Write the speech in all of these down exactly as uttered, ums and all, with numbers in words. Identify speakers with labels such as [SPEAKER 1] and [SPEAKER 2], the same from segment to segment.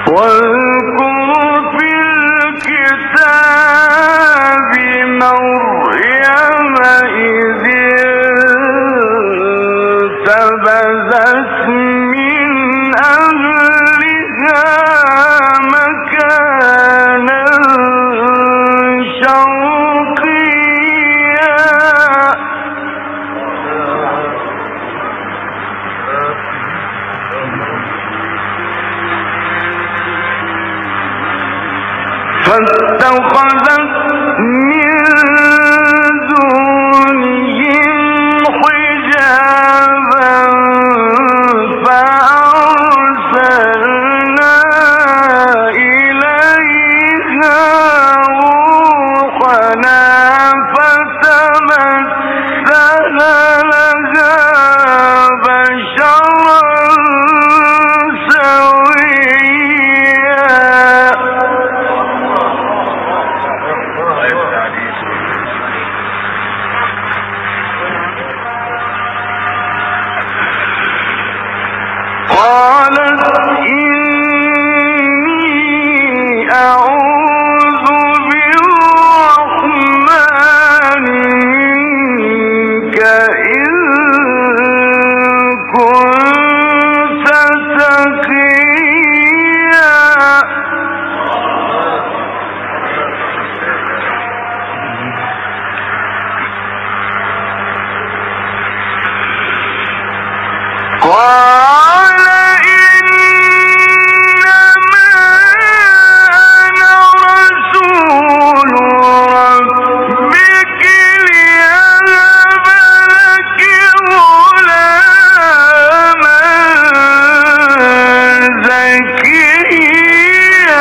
[SPEAKER 1] فاتخذت من دونهم حجابا فأرسلنا إليها روحنا فتمثل لها بشرا قالت إني أعوذ بالرحمن منك إن كنت تقيا قال إنما أنا رسول ربك ليهب لك غلاما زكيا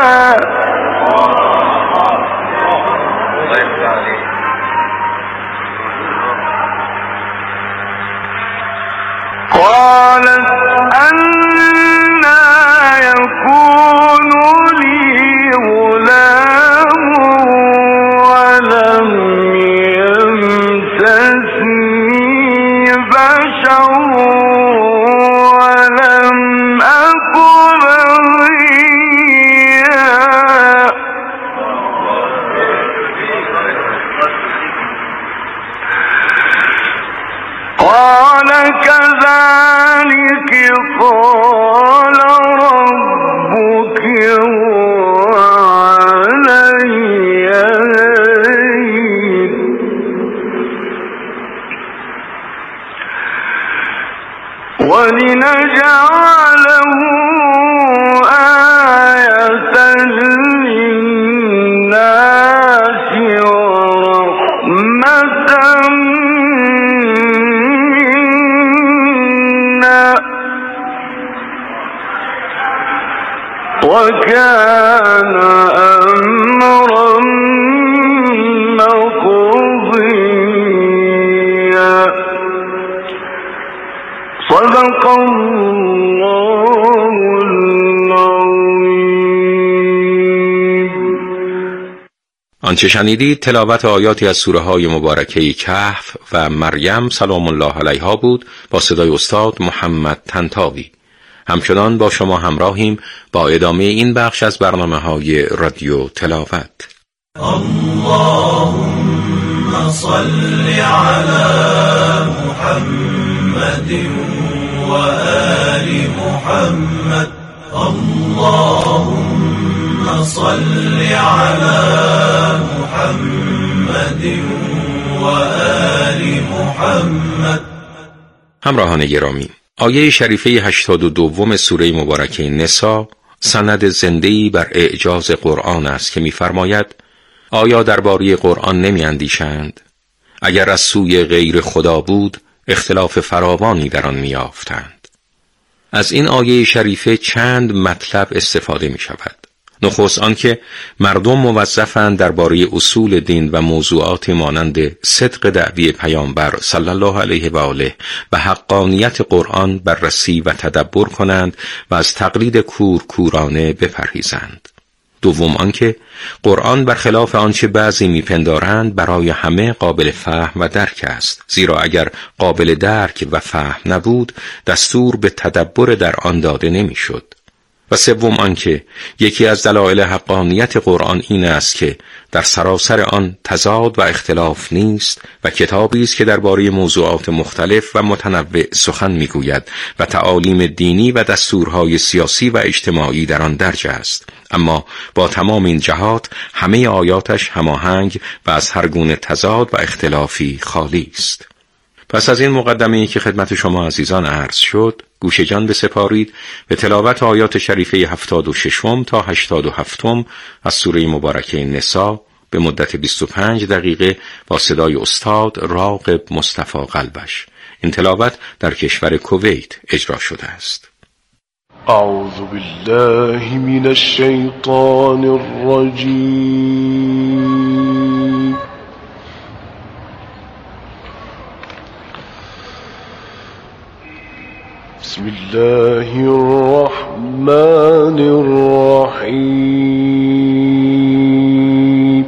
[SPEAKER 1] قالت أنى يكون لي غلام ولم يمسسني بشر ولم أك بغيا قال كذلك قال ربك هو علي هين ولنجعله آية للناس ورحمة وكان أمرا مقضيا. صدق الله العظيم.
[SPEAKER 2] آنچه شنیدید تلاوت آیاتی از سوره های مبارکه کهف و مریم سلام الله علیها بود با صدای استاد محمد طنطاوی. همچنان با شما همراهیم با ادامه این بخش از برنامه های رادیو تلاوت.
[SPEAKER 3] اللهم صل علی محمد و آل محمد. اللهم صل علی محمد و آل محمد.
[SPEAKER 2] همراهان گرامی، آیه شریفه هشتاد و دوم سوره مبارکه نساء سند زنده‌ای بر اعجاز قرآن است که می‌فرماید آیا درباره قرآن نمی‌اندیشند؟ اگر از سوی غیر خدا بود اختلاف فراوانی در آن می‌یافتند. از این آیه شریفه چند مطلب استفاده می‌شود. نخست آنکه مردم موظفند درباره اصول دین و موضوعات مانند صدق دعوی پیامبر صلی الله علیه و آله و حقانیت قرآن بررسی و تدبر کنند و از تقلید کورکورانه بپرهیزند. دوم آنکه قرآن برخلاف آنچه بعضی میپندارند برای همه قابل فهم و درک است، زیرا اگر قابل درک و فهم نبود دستور به تدبر در آن داده نمیشد. و سوم آنکه یکی از دلایل حقانیت قرآن این است که در سراسر آن تضاد و اختلاف نیست و کتابی است که درباره موضوعات مختلف و متنوع سخن میگوید و تعالیم دینی و دستورهای سیاسی و اجتماعی در آن درج است، اما با تمام این جهات همه آیاتش هماهنگ و از هر گونه تضاد و اختلافی خالی است. پس از این مقدمه‌ای که خدمت شما عزیزان عرض شد، گوش جان بسپارید به تلاوت آیات شریفه هفتاد و ششم تا هشتاد و هفتم از سوره مبارکه نساء به مدت بیست و پنج دقیقه با صدای استاد راغب مصطفی قلبش. این تلاوت در کشور کویت اجرا شده است.
[SPEAKER 1] اعوذ بالله من الشیطان الرجیم. بسم الله الرحمن الرحیم.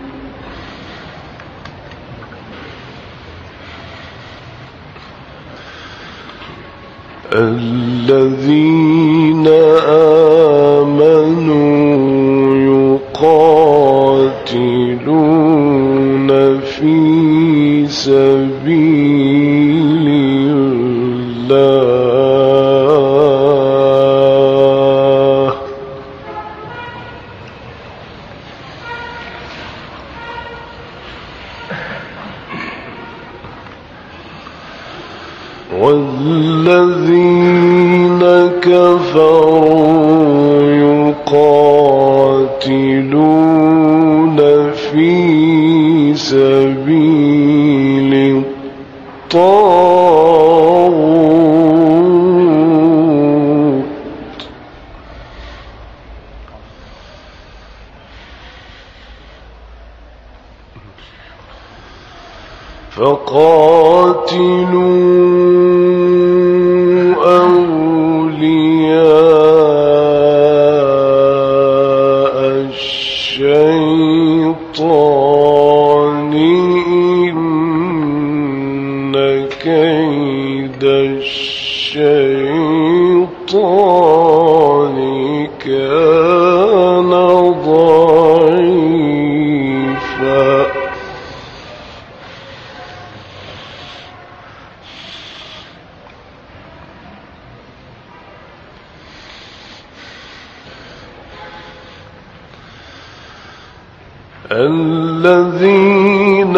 [SPEAKER 1] الذين آمنوا يقاتلون في سبيل الله والذين كفروا يقاتلون في سبيل الطاغوت فقاتلوا الذين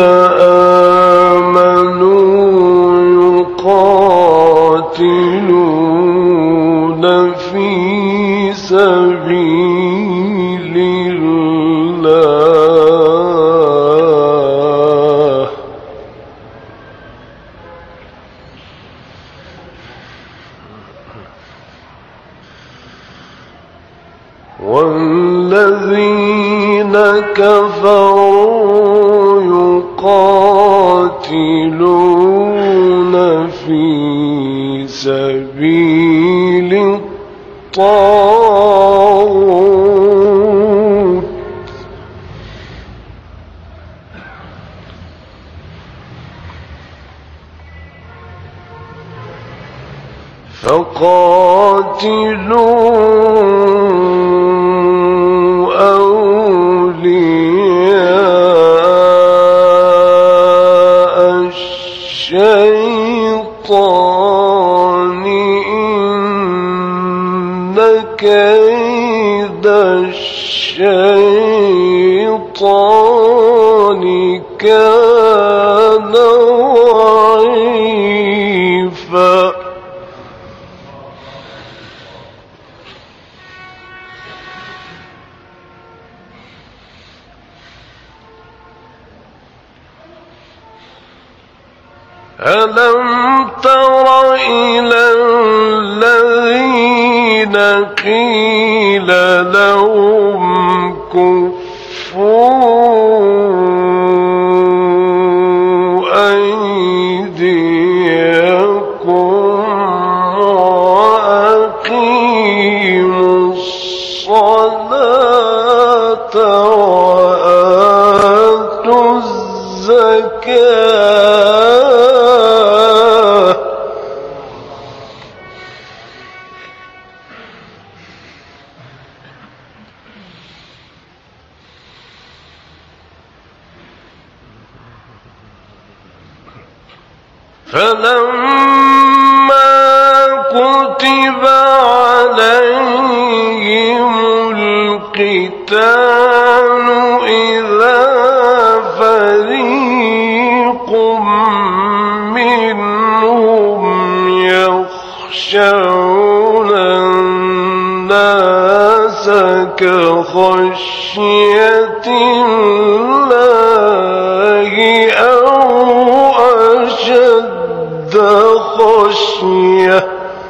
[SPEAKER 1] آمنوا يقاتلون في سبيل الله والذين كفروا يقاتلون في سبيل الطاغوت فقاتلوا الشيطان إن كيد الشيطان كان ضعيفا ألم تر إلى الذين قيل لهم كفوا أيديكم وأقيموا الصلاة وآتوا الزكاة فلما كتب عليهم القتال إذا فريق منهم يخشون الناس كخشية الله أو أشد خشية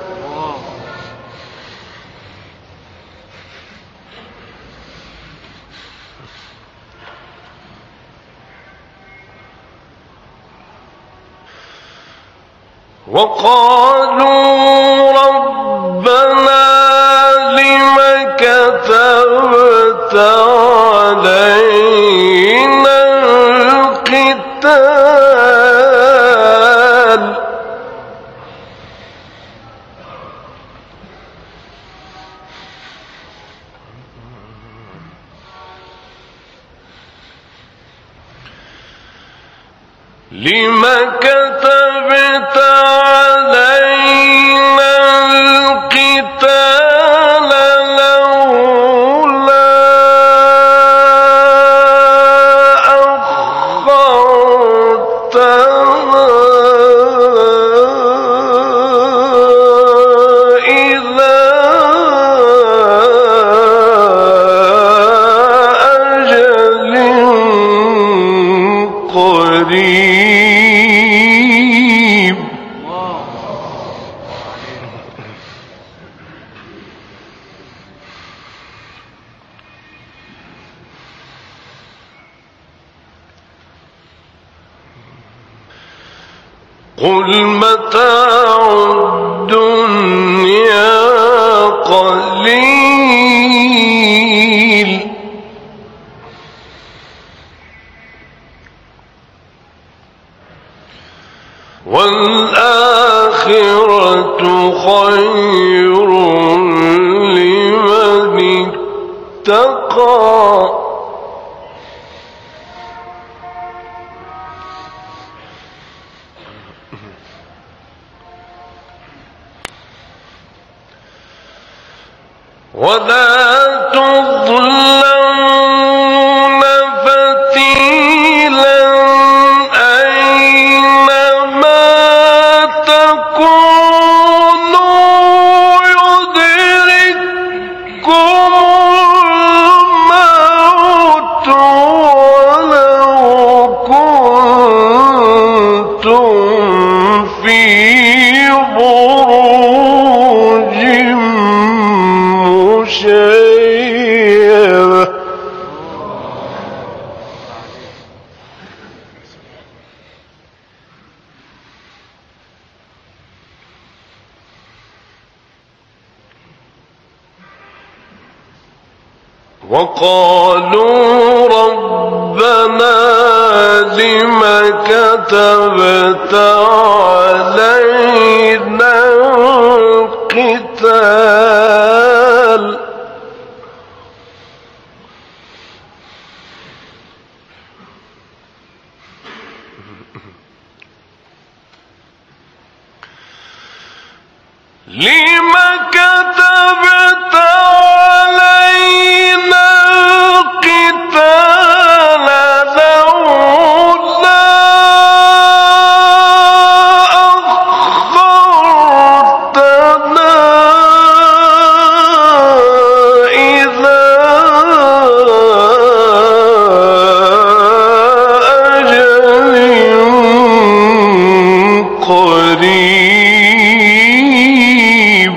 [SPEAKER 1] وقالوا ربنا لم كتبت علينا القتال لم كتبت علينا القتال لولا أخرتنا إلى أجل قريب قل متاع الدنيا قليل والآخرة خير لمن اتقى ولا تظلمون فتيلا أينما تكونوا يدرككم الموت ولو كنتم في بروج مشيدة وقالوا ربنا لم كتبت علينا القتال لم كتبت علينا القتال لولا أخرتنا إلى أجل قريب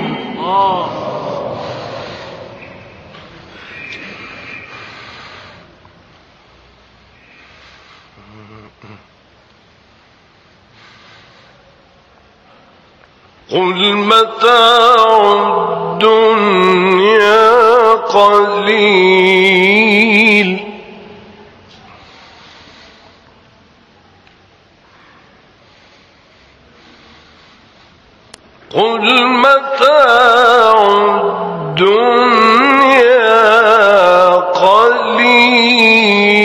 [SPEAKER 1] قل متاع الدنيا قليل قل متاع الدنيا قليل.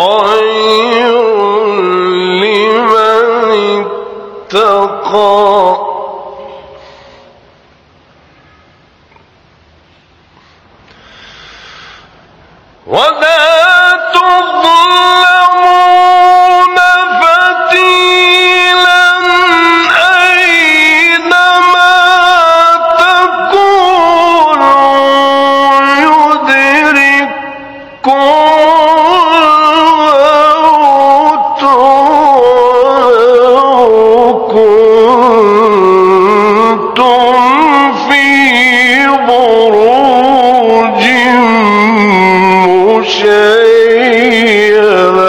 [SPEAKER 1] خير لمن اتقى ولا تظلمون فتيلا أينما تكونوا يدرككم الموت ولو كنتم في بروج مشيدة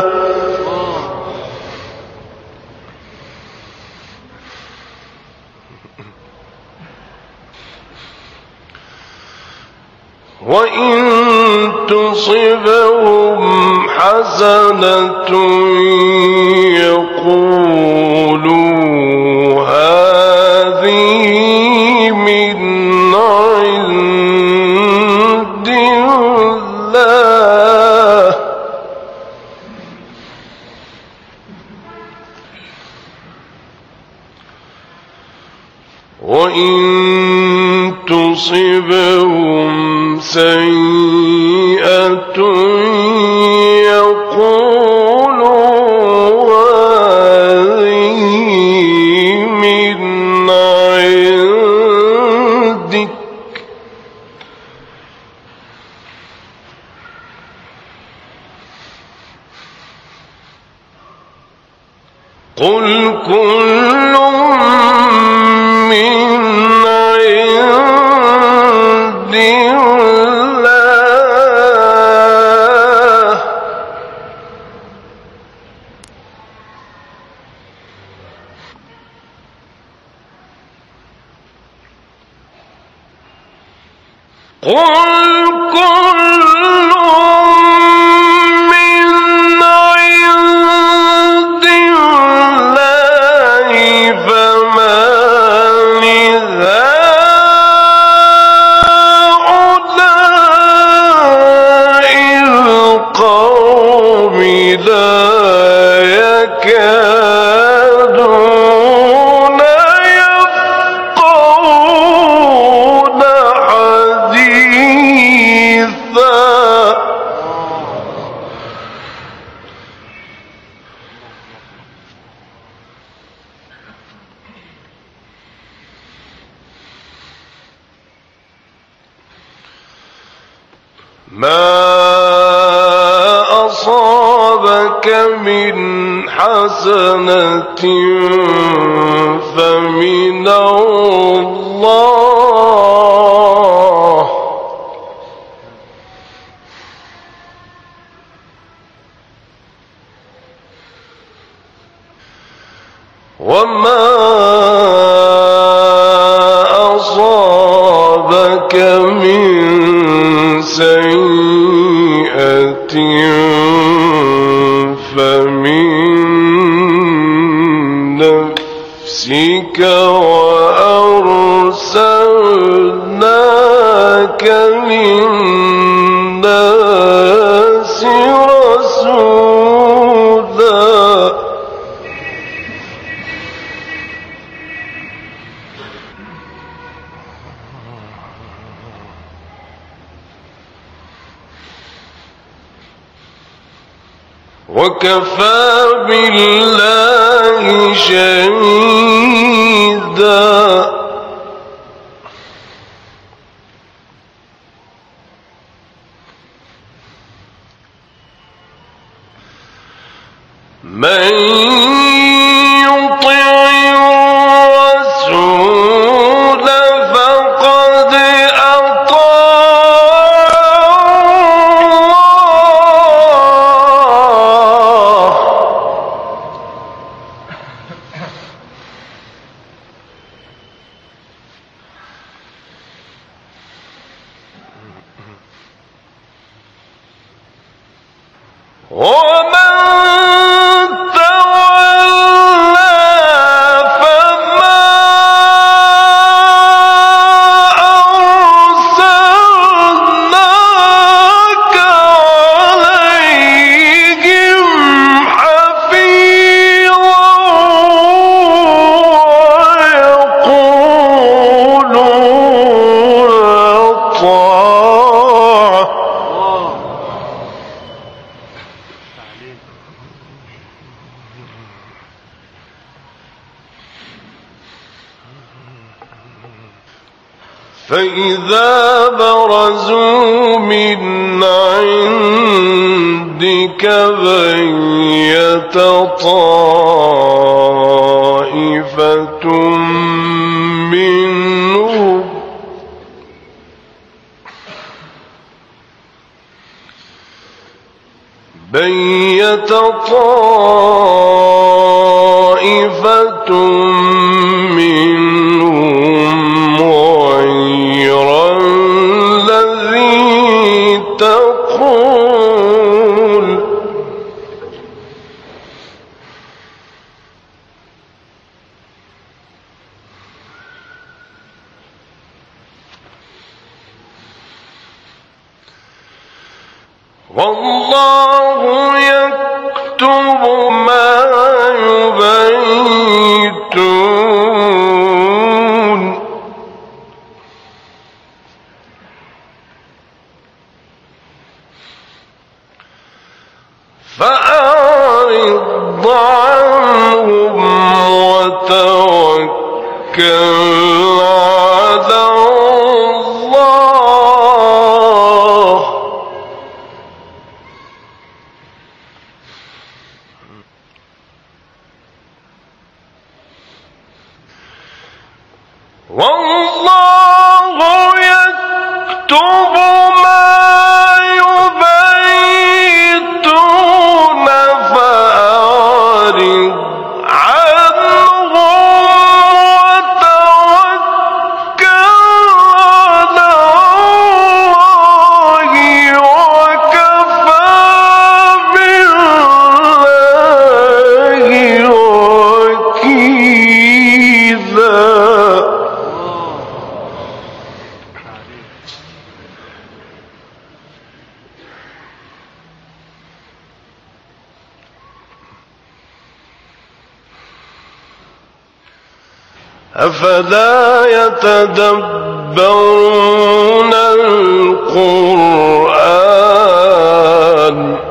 [SPEAKER 1] وإن تصبهم حسنة يقولوا هذه من عند الله وإن تصبهم سيئة يقولوا هذه من عندك قل كل من عند الله قل كل من عند الله فما لهؤلاء القوم لا يكادون يفقهون حديثا ما أصابك من حسنة فمن الله وما أصابك من سيئة فمن نفسك وأرسلناك للناس رسولا وكفى بالله شهيدا من يطع الرسول فقد ومن تولى فما أرسلناك عليهم فإذا برزوا من عندك بيت طائفة منهم بيت طائفة منهم غير الذي تقول والله يكتب ما يبيتون فأعرض عنهم وتوكل على الله والله يكتب ما يبيتون فأعرض عنهم وتوكل على الله وكفى بالله وكيلا. أفلا يتدبرون القرآن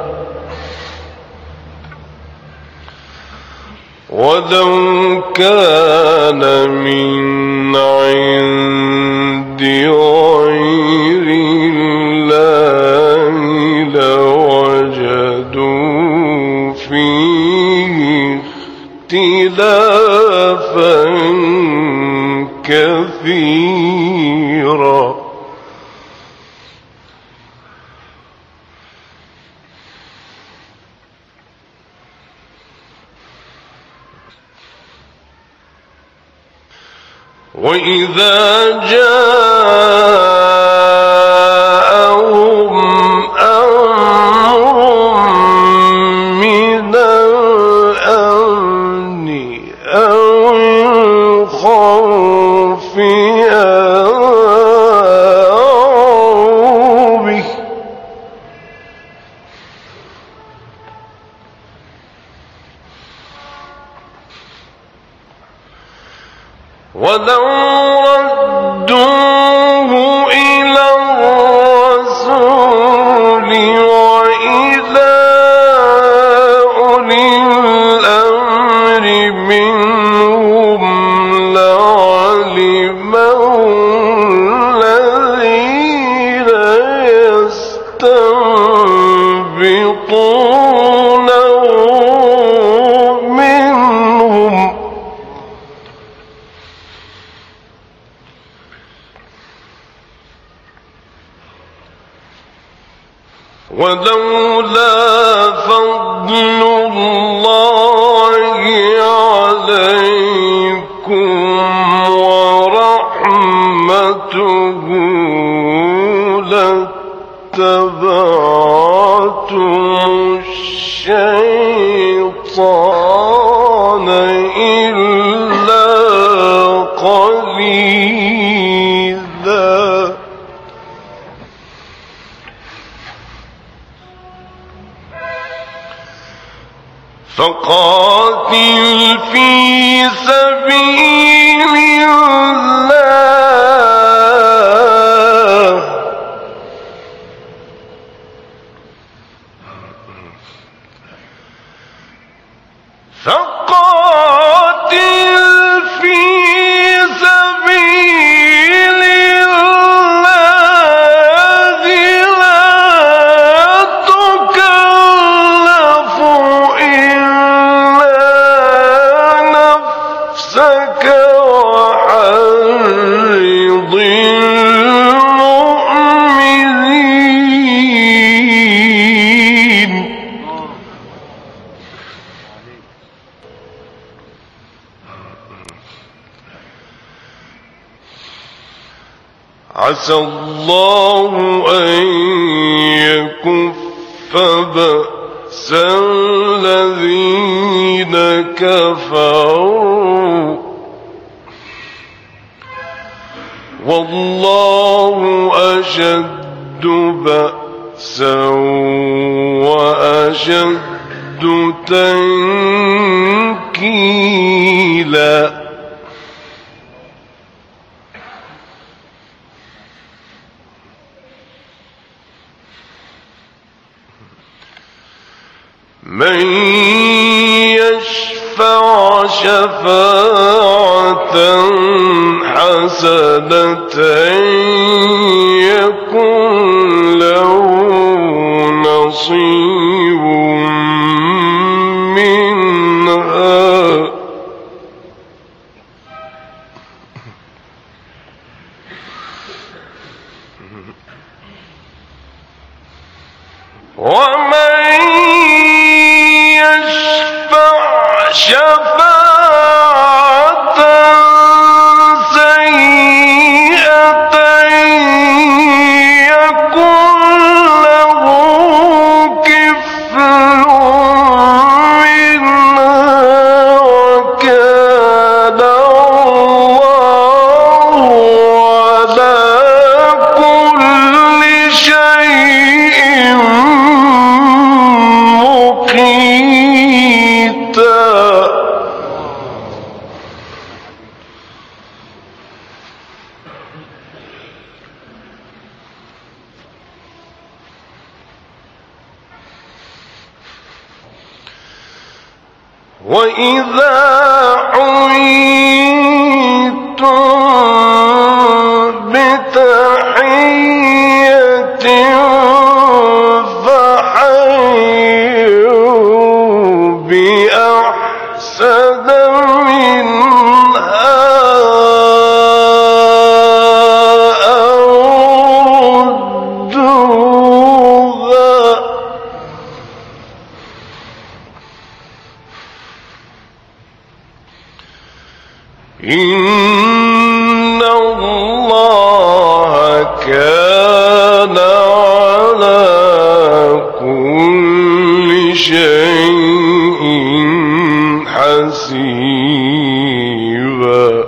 [SPEAKER 1] ولو كان من عند غير الله لوجدوا فيه اختلافا كثيرا وإذا جاءهم أمر من الأمن أو الخوف أذاعوا به ولو ردوه إلى الرسول وإلى أولي الأمر منهم لعلمه الذين يستنبطونه منهم ولولا فضل الله عليكم ورحمته لاتبعتم الشيطان إلا قليلا. فقاتل في سبيل الله فقاتل في سبيل الله عسى الله أن يكف بأس الذين كفروا والله أشد بأسا وأشد تنكيلا. من يشفع شفاعة حسنة يكن له نصيب منها ومن شفاعة سيئة يكن له كفل منها وكان الله على كل شيء مقيتا. وإذا حييتم بتحية فحيوا بأحسن منها أو ردوها إن الله كان على كل شيء حسيبا.